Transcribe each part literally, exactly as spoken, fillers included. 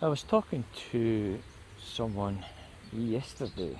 I was talking to someone yesterday,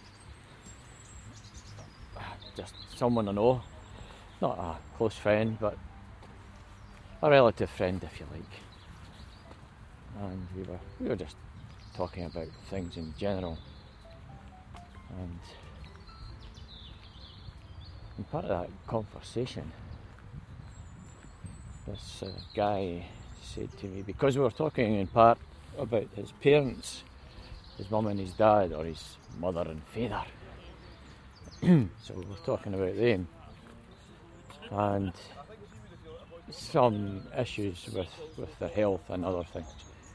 just someone I know, not a close friend, but a relative friend, if you like. And we were we were just talking about things in general. And in part of that conversation, this uh, guy said to me, because we were talking in part about his parents, his mum and his dad, or his mother and father. So we were talking about them and some issues with, with their health and other things.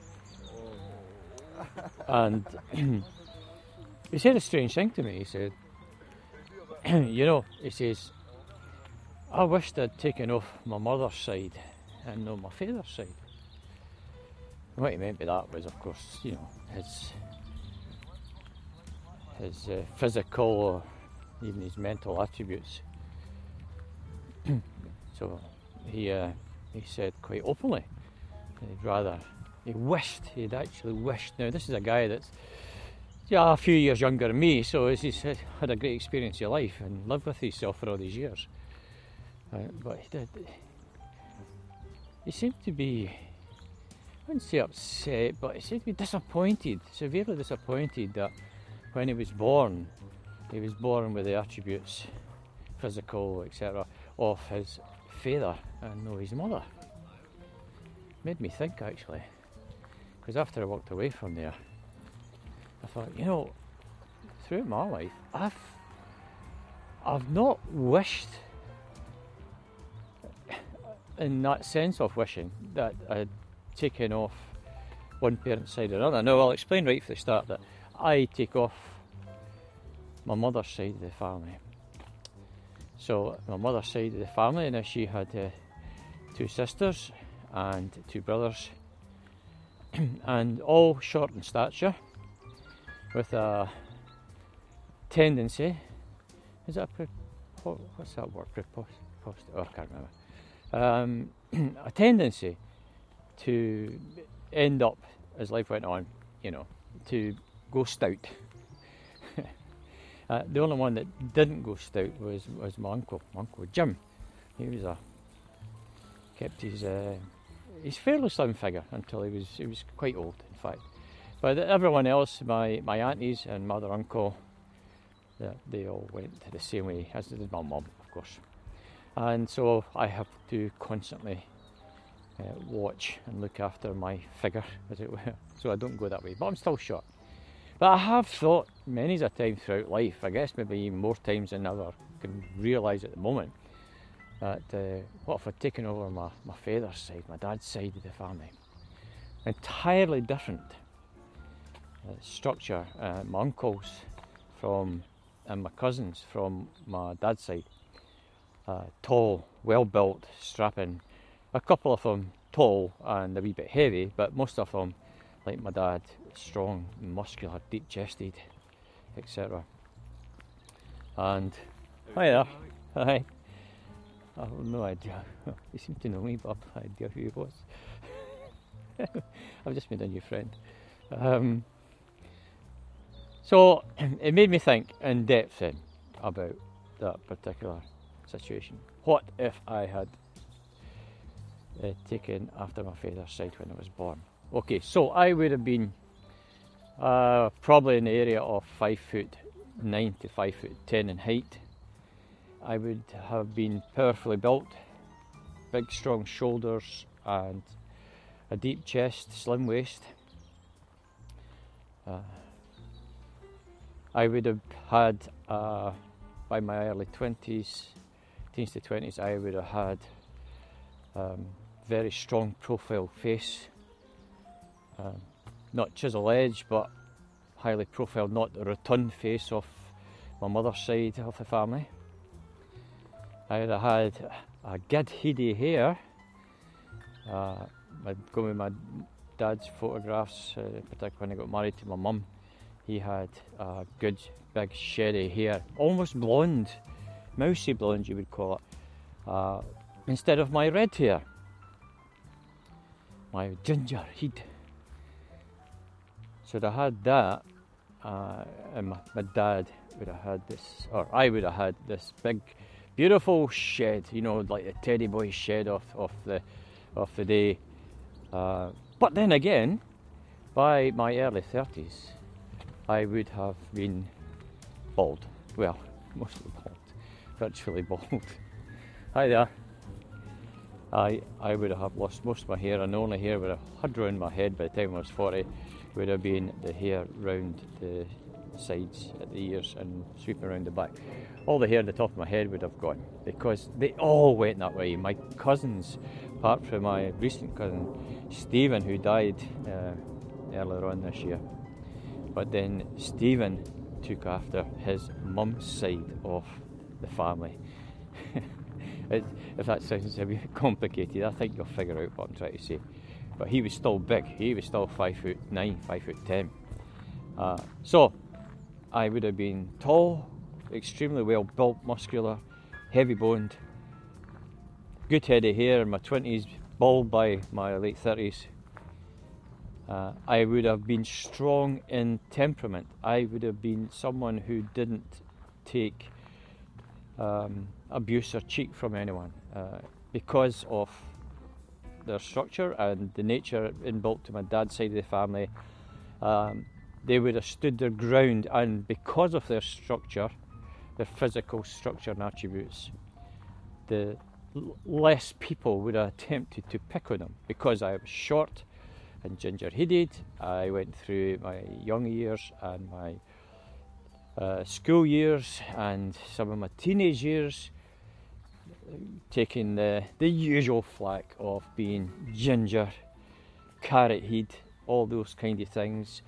And he said a strange thing to me. He said, you know, he says, I wished I'd taken off my mother's side and not my father's side. And what he meant by that was, of course, you know, his his uh, physical or even his mental attributes. So he uh, he said quite openly, he'd rather, he wished, he'd actually wished. Now this is a guy that's yeah, a few years younger than me, so he's had a great experience of life and lived with himself for all these years. Uh, but he did, he seemed to be, I wouldn't say upset, but he seemed to be disappointed, severely disappointed that when he was born, he was born with the attributes, physical, et cetera, of his father and not his mother. Made me think, actually, because after I walked away from there, I thought, you know, throughout my life, I've I've not wished, in that sense of wishing, that I'd taken off one parent's side or another. Now, I'll explain right from the start that I take off my mother's side of the family. So, my mother's side of the family, now she had uh, two sisters and two brothers, and all short in stature, with a tendency, is that a, what's that word, prepost, oh I can't remember, um, a tendency to end up, as life went on, you know, to go stout. uh, the only one that didn't go stout was, was my uncle, my uncle Jim. He was a, kept his, uh, his fairly slim figure until he was, he was quite old, in fact. But everyone else, my, my aunties and mother, uncle, they, they all went the same way, as did my mum, of course. And so I have to constantly uh, watch and look after my figure, as it were, so I don't go that way. But I'm still short. But I have thought many a time throughout life, I guess maybe even more times than ever can realise at the moment, that uh, what if I'd taken over my, my father's side, my dad's side of the family? Entirely different Uh, structure. Uh, my uncles from and my cousins from my dad's side, uh, tall, well built, strapping, a couple of them tall and a wee bit heavy, but most of them, like my dad, strong, muscular, deep chested, et cetera. And hi there, hi. I have no idea. You seem to know me, but I have no idea who he was. I've just made a new friend. Um, So it made me think in depth then about that particular situation. What if I had uh, taken after my father's side when I was born? Okay, so I would have been uh, probably in the area of five foot nine to five foot ten in height. I would have been powerfully built, big strong shoulders and a deep chest, slim waist. Uh, I would have had, uh, by my early twenties, teens to twenties, I would have had um, very strong profile face, um, not chisel edge, but highly profiled, not the rotund face of my mother's side of the family. I would have had a good heady hair. Uh, I'd go with my dad's photographs, uh, particularly when I got married to my mum. He had a good, big, shaggy hair, almost blonde, mousy blonde you would call it, uh, instead of my red hair, my ginger head. So I had that, uh, and my, my dad would have had this, or I would have had this big, beautiful shed, you know, like the Teddy Boy shed of, of the of the day. Uh, but then again, by my early thirties, I would have been bald. Well, mostly bald, virtually bald. Hi there. I I would have lost most of my hair, and the only hair would have had around my head by the time I was forty would have been the hair round the sides at the ears and sweeping around the back. All the hair at the top of my head would have gone because they all went that way. My cousins, apart from my recent cousin Stephen, who died uh, earlier on this year, but then Stephen took after his mum's side of the family. it, if that sounds a bit complicated, I think you'll figure out what I'm trying to say. But he was still big. He was still five foot nine, five foot ten. Uh, so I would have been tall, extremely well built, muscular, heavy boned, good head of hair in my twenties, bald by my late thirties. Uh, I would have been strong in temperament. I would have been someone who didn't take um, abuse or cheat from anyone uh, because of their structure and the nature inbuilt to my dad's side of the family. Um, they would have stood their ground, and because of their structure, their physical structure and attributes, the l- less people would have attempted to pick on them. Because I was short and ginger-headed, I went through my young years and my uh, school years and some of my teenage years taking the, the usual flack of being ginger, carrot head, all those kind of things.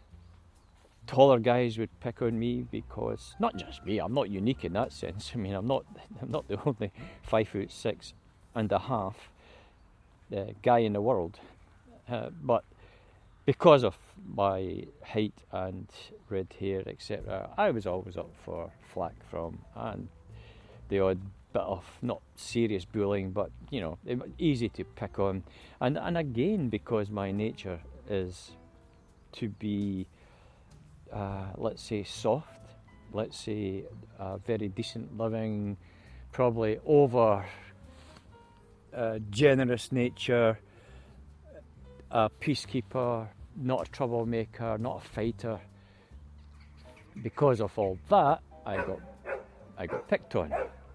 Taller guys would pick on me because, not just me, I'm not unique in that sense. I mean, I'm not I'm not the only five foot six and a half uh, guy in the world. Uh, but because of my height and red hair, et cetera, I was always up for flack from, and the odd bit of not serious bullying, but you know, it was easy to pick on. And and again, because my nature is to be, uh, let's say, soft, let's say, uh, very decent living, probably over uh, generous nature, a peacekeeper, not a troublemaker, not a fighter. Because of all that, I got I got picked on.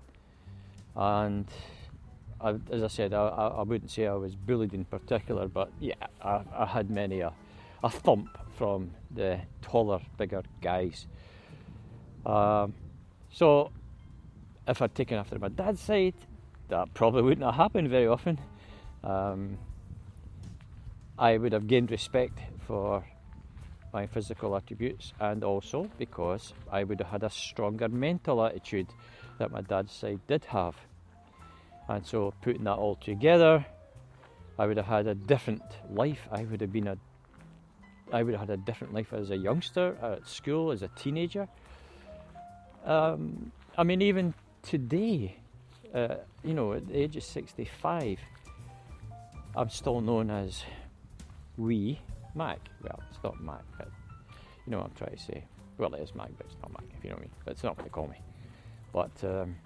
And I, as I said, I, I wouldn't say I was bullied in particular, but yeah, I, I had many a, a thump from the taller, bigger guys. Um, so if I'd taken after my dad's side, that probably wouldn't have happened very often. Um, I would have gained respect for my physical attributes, and also because I would have had a stronger mental attitude that my dad's side did have. And so putting that all together, I would have had a different life. I would have been a I would have had a different life as a youngster, at school, as a teenager. Um, I mean, even today, uh, you know, at the age of sixty-five, I'm still known as Wee Mac. Well, it's not Mac, but you know what I'm trying to say. Well, it is Mac, but it's not Mac, if you know what I mean. But it's not what they call me. But um,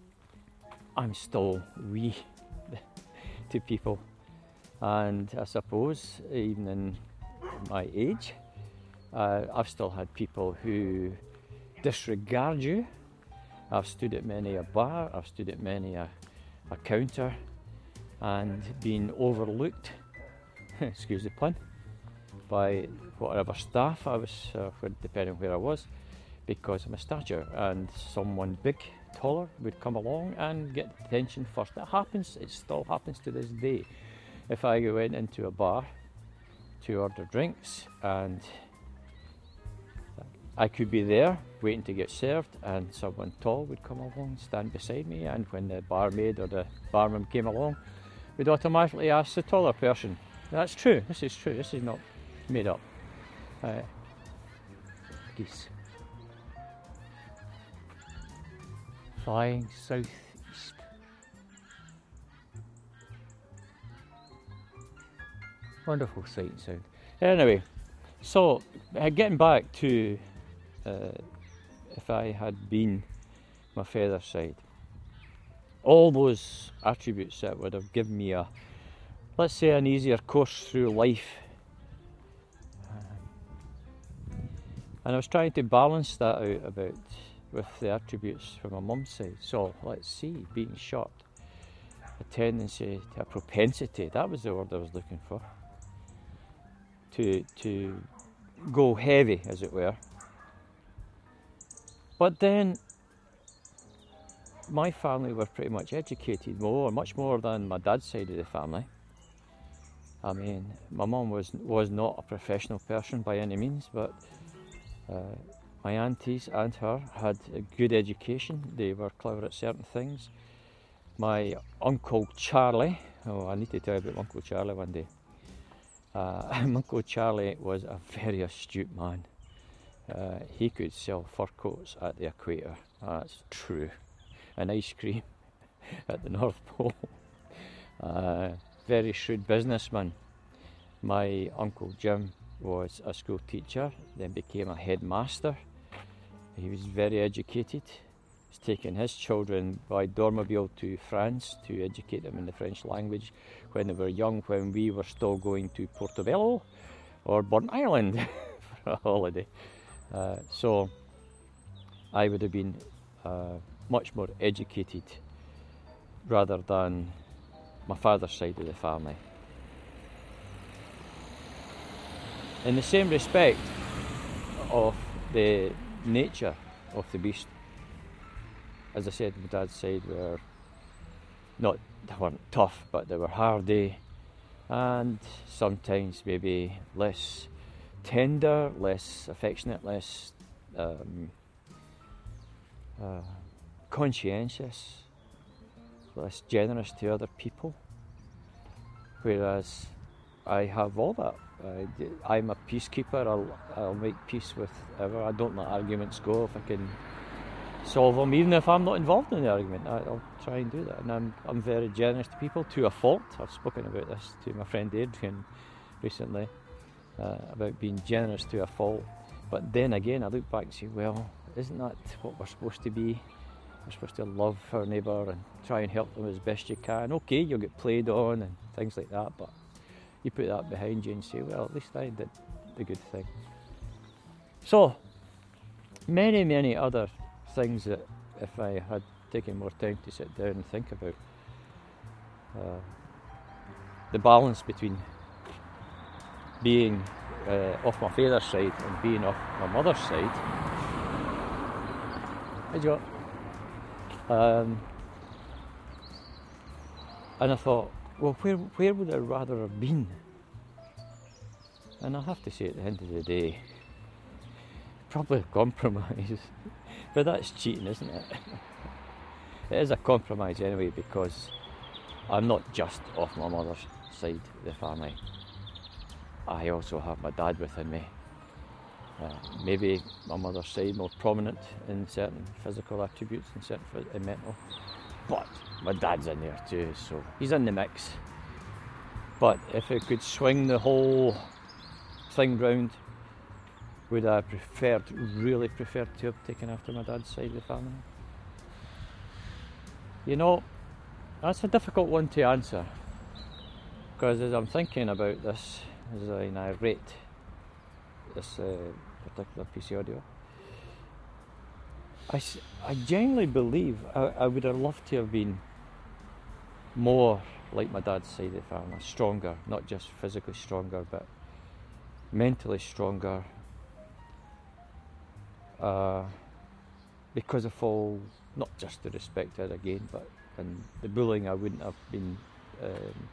I'm still wee to people, and I suppose even in my age, uh, I've still had people who disregard you. I've stood at many a bar, I've stood at many a, a counter and been overlooked, excuse the pun, by whatever staff I was, uh, depending where I was, because of my stature, and someone big, taller, would come along and get attention first. That happens, it still happens to this day. If I went into a bar to order drinks and I could be there waiting to get served, and someone tall would come along, stand beside me, and when the barmaid or the barman came along, we'd automatically ask the taller person. That's true, this is true, this is not made up. Uh, geese. Flying southeast. Wonderful sight and sound. Anyway, So, uh, getting back to uh, if I had been my father's side, all those attributes that would have given me a, let's say, an easier course through life. And I was trying to balance that out about with the attributes from my mum's side. So let's see, being short, a tendency, a propensity, that was the word I was looking for, to to go heavy, as it were. But then my family were pretty much educated, more, much more than my dad's side of the family. I mean, my mum was was not a professional person by any means, but uh, my aunties and her had a good education. They were clever at certain things. My Uncle Charlie, oh, I need to tell you about Uncle Charlie one day. Uh, Uncle Charlie was a very astute man. Uh, he could sell fur coats at the equator, that's true, and ice cream at the North Pole. Uh, very shrewd businessman. My Uncle Jim was a school teacher, then became a headmaster. He was very educated. He's taken his children by Dormobile to France to educate them in the French language when they were young, when we were still going to Portobello or Burnt Island for a holiday. Uh, so I would have been uh, much more educated rather than my father's side of the family. In the same respect of the nature of the beast, as I said, my dad's side were not, they weren't tough, but they were hardy and sometimes maybe less tender, less affectionate, less um, uh, conscientious, less generous to other people, whereas I have all that. I, I'm a peacekeeper. I'll, I'll make peace with whoever. I don't let arguments go if I can solve them, even if I'm not involved in the argument. I, I'll try and do that. And I'm, I'm very generous to people, to a fault. I've spoken about this to my friend Adrian recently, uh, about being generous to a fault. But then again, I look back and say, well, isn't that what we're supposed to be? We're supposed to love our neighbour and try and help them as best you can. Okay, you'll get played on and things like that, but you put that behind you and say, well, at least I did the good thing. So, many, many other things that if I had taken more time to sit down and think about, uh, the balance between being uh, off my father's side and being off my mother's side. Hey Joe. Um, and I thought, well, where where would I rather have been? And I have to say, at the end of the day, probably a compromise. But that's cheating, isn't it? It is a compromise anyway, because I'm not just off my mother's side of the family. I also have my dad within me. Uh, maybe my mother's side more prominent in certain physical attributes and certain phys- in mental. But my dad's in there too, so he's in the mix. But if it could swing the whole thing round, would I preferred, really preferred to have taken after my dad's side of the family? You know, that's a difficult one to answer, because as I'm thinking about this, as I narrate this uh, particular piece of audio, I, I genuinely believe I, I would have loved to have been more like my dad's side of the family, stronger, not just physically stronger, but mentally stronger, uh, because of all, not just the respect I had again, but and the bullying I wouldn't have been, um,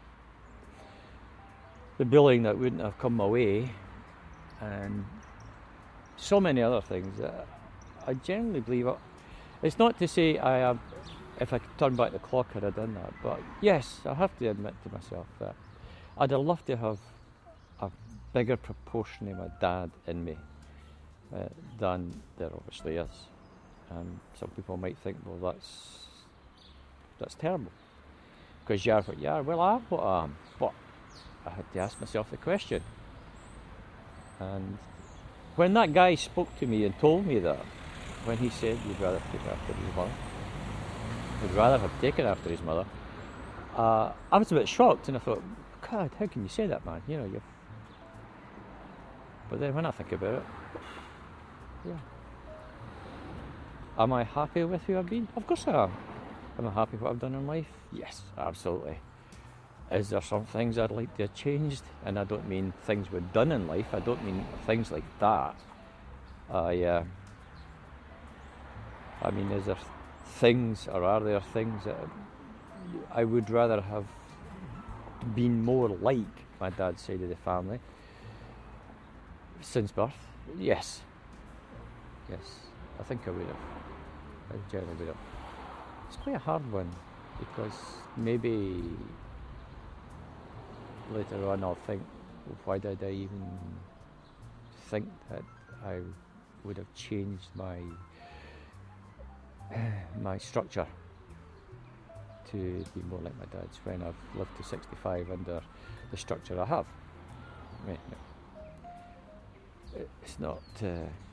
the bullying that wouldn't have come my way, and so many other things that I genuinely believe. It's not to say I have, if I could turn back the clock, I'd have done that, but yes, I have to admit to myself that I'd have loved to have a bigger proportion of my dad in me uh, than there obviously is. And some people might think, well, that's that's terrible, because you are what you are. Well, I am what I am, but I had to ask myself the question: And when that guy spoke to me and told me that, when he said he'd rather take after his mother, he'd rather have taken after his mother, uh, I was a bit shocked, and I thought, God, how can you say that, man? You know, you've... But then when I think about it, yeah. Am I happy with who I've been? Of course I am. Am I happy with what I've done in life? Yes, absolutely. Is there some things I'd like to have changed? And I don't mean things we've done in life. I don't mean things like that. I, uh, I mean, is there things, or are there things that I would rather have been more like my dad's side of the family since birth? Yes. Yes, I think I would have. I generally would have. It's quite a hard one, because maybe later on I'll think, well, why did I even think that I would have changed my my structure to be more like my dad's when I've lived to sixty-five under the structure I have. I mean, it's not uh,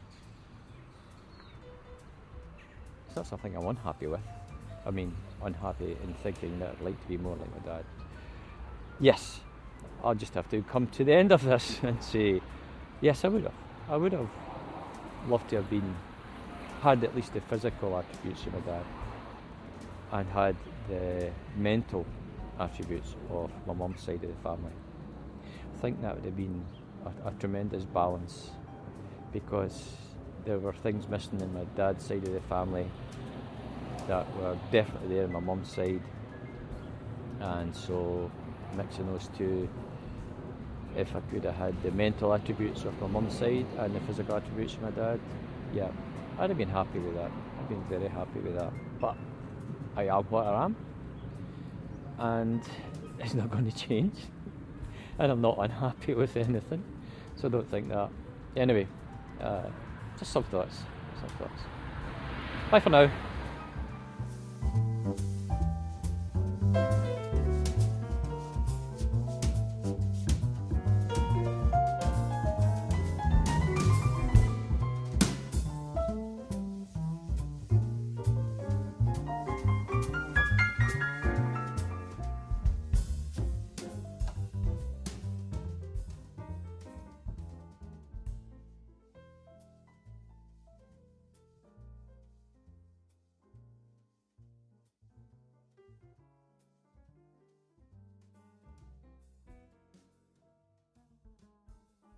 it's not something I'm unhappy with. I mean, unhappy in thinking that I'd like to be more like my dad. Yes, I'll just have to come to the end of this and say, yes, I would have. I would have loved to have been, had at least the physical attributes of my dad, and had the mental attributes of my mum's side of the family. I think that would have been a, a tremendous balance, because there were things missing in my dad's side of the family that were definitely there on my mum's side, and so mixing those two, if I could have had the mental attributes of my mum's side and the physical attributes of my dad, yeah, I'd have been happy with that. I've been very happy with that. But I am what I am, and it's not going to change, and I'm not unhappy with anything, so don't think that. Anyway, uh, just some thoughts, some thoughts. Bye for now.